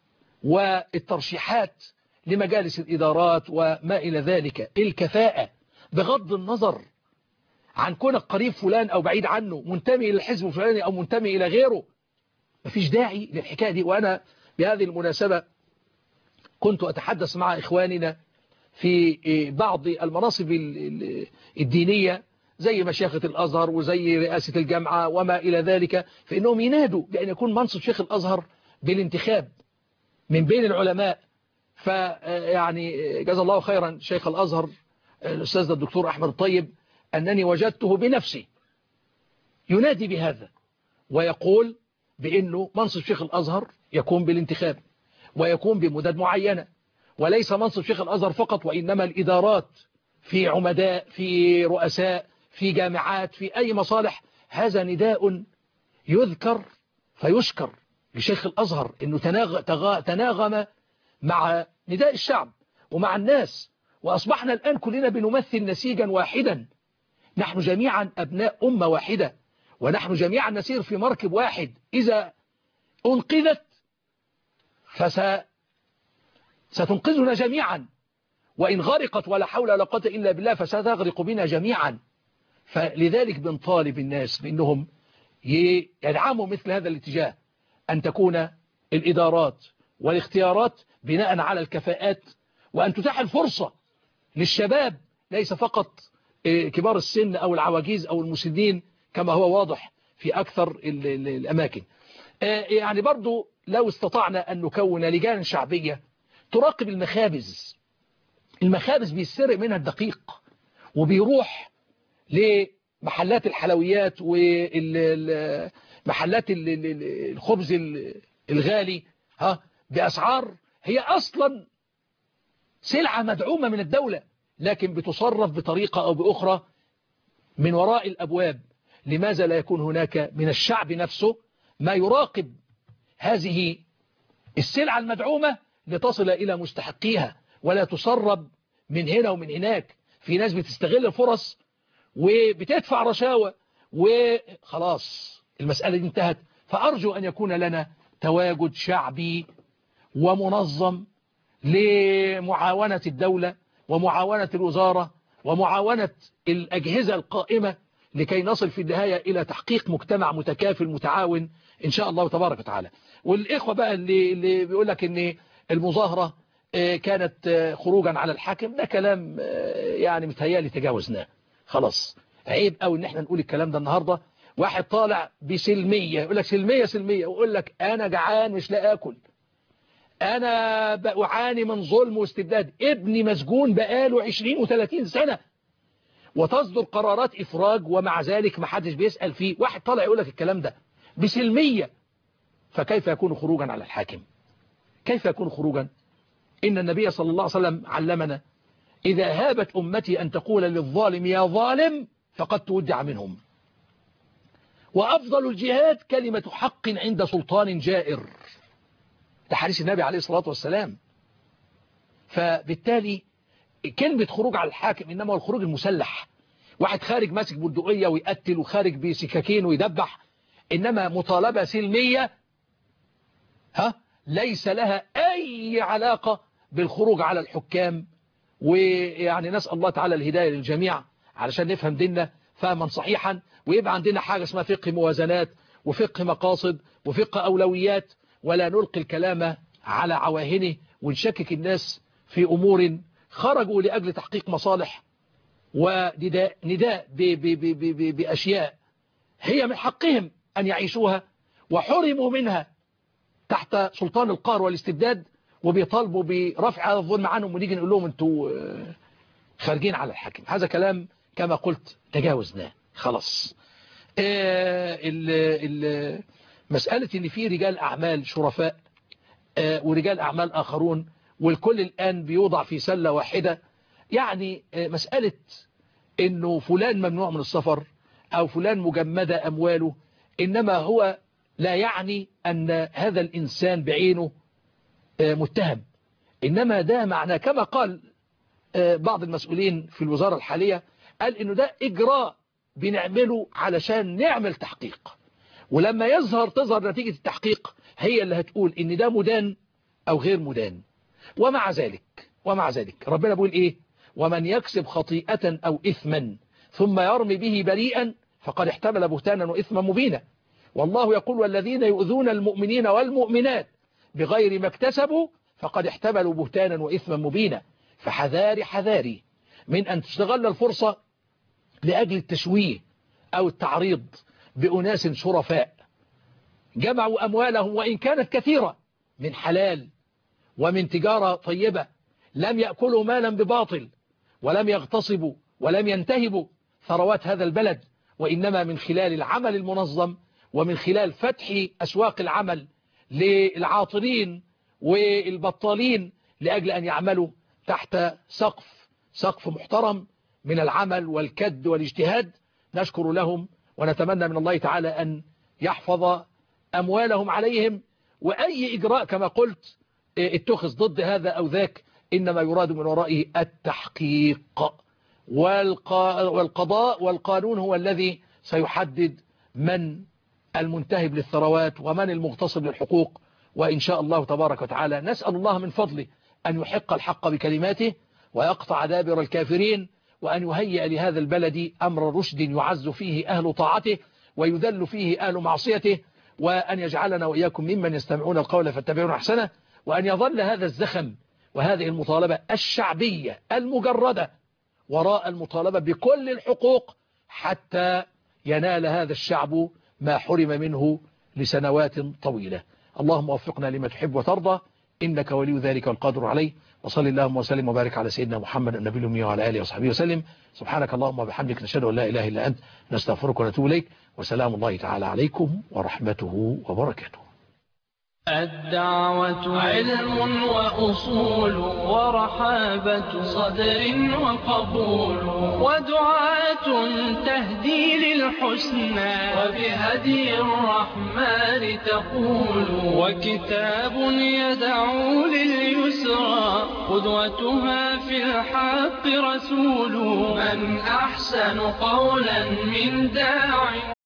والترشيحات لمجالس الإدارات وما إلى ذلك. الكفاءة بغض النظر عن كونك قريب فلان أو بعيد عنه، منتمي إلى الحزب الفلاني أو منتمي إلى غيره. مفيش داعي للحكاية دي. وأنا بهذه المناسبة كنت أتحدث مع إخواننا في بعض المناصب الدينية زي مشيخة الأزهر وزي رئاسة الجامعة وما إلى ذلك، فإنهم ينادوا بأن يكون منصب شيخ الأزهر بالانتخاب من بين العلماء. فيعني جزا الله خيرا شيخ الأزهر الأستاذ الدكتور أحمد الطيب أنني وجدته بنفسي ينادي بهذا ويقول بأنه منصب شيخ الأزهر يكون بالانتخاب ويكون بمدد معينة، وليس منصب شيخ الأزهر فقط، وإنما الإدارات في عمداء في رؤساء في جامعات في أي مصالح. هذا نداء يذكر فيشكر لشيخ الأزهر أنه تناغم مع نداء الشعب ومع الناس، وأصبحنا الآن كلنا بنمثل نسيجا واحدا. نحن جميعا أبناء أمة واحدة، ونحن جميعا نسير في مركب واحد. إذا أنقذت فستنقذنا جميعا، وإن غرقت ولا حول ولا قوة إلا بالله فستغرق بنا جميعا. فلذلك بنطالب الناس بأنهم يدعموا مثل هذا الاتجاه، أن تكون الإدارات والاختيارات بناء على الكفاءات، وأن تتاح الفرصة للشباب ليس فقط كبار السن أو العواجيز أو المسنين كما هو واضح في أكثر الأماكن. يعني برضو لو استطعنا أن نكون لجان شعبية تراقب المخابز. المخابز بيسرق منها الدقيق وبيروح لمحلات الحلويات ومحلات الخبز الغالي ها بأسعار هي أصلا سلعة مدعومة من الدولة، لكن بتصرف بطريقة أو بأخرى من وراء الأبواب. لماذا لا يكون هناك من الشعب نفسه ما يراقب هذه السلعة المدعومة لتصل إلى مستحقيها ولا تسرب من هنا ومن هناك؟ في ناس بتستغل الفرص وبتدفع رشاوى وخلاص المسألة دي انتهت. فأرجو أن يكون لنا تواجد شعبي ومنظم لمعاونة الدولة ومعاونة الوزارة ومعاونة الأجهزة القائمة لكي نصل في النهاية إلى تحقيق مجتمع متكافل متعاون إن شاء الله تبارك وتعالى. والإخوة بقى اللي, اللي بيقول لك إن المظاهرة كانت خروجا على الحاكم، ده كلام يعني متهيألي تجاوزناه خلاص. عيب قوي إن احنا نقول الكلام ده النهاردة. واحد طالع بسلمية يقول لك سلمية سلمية، ويقول لك أنا جعان مش لا أكل، أنا بعاني من ظلم واستبداد، ابني مسجون بقاله عشرين وثلاثين سنة وتصدر قرارات إفراج ومع ذلك ما حدش بيسأل فيه. واحد طالع يقول لك الكلام ده بسلمية، فكيف يكون خروجا على الحاكم؟ كيف يكون خروجا؟ إن النبي صلى الله عليه وسلم علمنا إذا هابت أمتي أن تقول للظالم يا ظالم فقد تودع منهم. وأفضل الجهاد كلمة حق عند سلطان جائر، ده حديث النبي عليه الصلاة والسلام. فبالتالي كلمة خروج على الحاكم إنما هو الخروج المسلح، واحد خارج ماسك بندقية ويقتل وخارج بسكاكين ويدبح، إنما مطالبة سلمية ها ليس لها أي علاقة بالخروج على الحكام. ويعني نسأل الله تعالى الهداية للجميع علشان نفهم ديننا فهما صحيحا، ويبقى عندنا حاجة اسمها فقه موازنات وفقه مقاصد وفقه أولويات، ولا نلقي الكلام على عواهنه ونشكك الناس في أمور خرجوا لأجل تحقيق مصالح ونداء نداء بأشياء هي من حقهم أن يعيشوها وحرموا منها تحت سلطان القهر والاستبداد، وبيطالبوا برفع هذا الظلم عنهم، ونيجي نقول لهم انتوا خارجين على الحاكم. هذا كلام كما قلت تجاوزناه خلاص. مسألة ان في رجال أعمال شرفاء ورجال أعمال آخرون والكل الآن بيوضع في سلة واحدة، يعني مسألة انه فلان ممنوع من السفر أو فلان مجمدة أمواله، إنما هو لا يعني أن هذا الإنسان بعينه متهم، إنما ده معناه كما قال بعض المسؤولين في الوزارة الحالية، قال إنه ده إجراء بنعمله علشان نعمل تحقيق، ولما يظهر تظهر نتيجة التحقيق هي اللي هتقول إن ده مدان أو غير مدان. ومع ذلك ومع ذلك ربنا بيقول إيه؟ ومن يكسب خطيئة أو إثما ثم يرمي به بريئا فقد احتمل بهتانا وإثما مبينا. والله يقول والذين يؤذون المؤمنين والمؤمنات بغير ما اكتسبوا فقد احتملوا بهتانا وإثما مبينا. فحذاري حذاري من أن تستغل الفرصة لأجل التشويه أو التعريض بأناس شرفاء جمعوا أموالهم وإن كانت كثيرة من حلال ومن تجارة طيبة، لم يأكلوا مالا بباطل ولم يغتصبوا ولم ينتهبوا ثروات هذا البلد، وإنما من خلال العمل المنظم ومن خلال فتح أسواق العمل للعاطلين والبطالين لأجل أن يعملوا تحت سقف سقف محترم من العمل والكد والاجتهاد. نشكر لهم ونتمنى من الله تعالى أن يحفظ أموالهم عليهم، وأي إجراء كما قلت اتخذ ضد هذا أو ذاك إنما يراد من ورائه التحقيق، والقضاء والقانون هو الذي سيحدد من المنتهب للثروات ومن المغتصب للحقوق. وإن شاء الله تبارك وتعالى نسأل الله من فضله أن يحق الحق بكلماته ويقطع دابر الكافرين، وأن يهيئ لهذا البلد أمر رشد يعز فيه أهل طاعته ويذل فيه أهل معصيته، وأن يجعلنا وإياكم ممن يستمعون القول فاتبعون أحسنه، وأن يظل هذا الزخم وهذه المطالبة الشعبية المجردة وراء المطالبة بكل الحقوق حتى ينال هذا الشعب ما حرم منه لسنوات طويلة. اللهم وفقنا لما تحب وترضى إنك ولي ذلك والقادر عليه. وصل اللهم وسلم وبارك على سيدنا محمد النبي الأمي وعلى آله وصحبه وسلم. سبحانك اللهم وبحمدك نشهد أن لا إله إلا أنت نستغفرك ونتوب إليك، وسلام الله تعالى عليكم ورحمته وبركاته. الدعوة علم وأصول ورحابة صدر وقبول، ودعاة تهدي للحسنى وبهدي الرحمن تقول، وكتاب يدعو لليسرى قدوتها في الحق رسول. من أحسن قولا من داع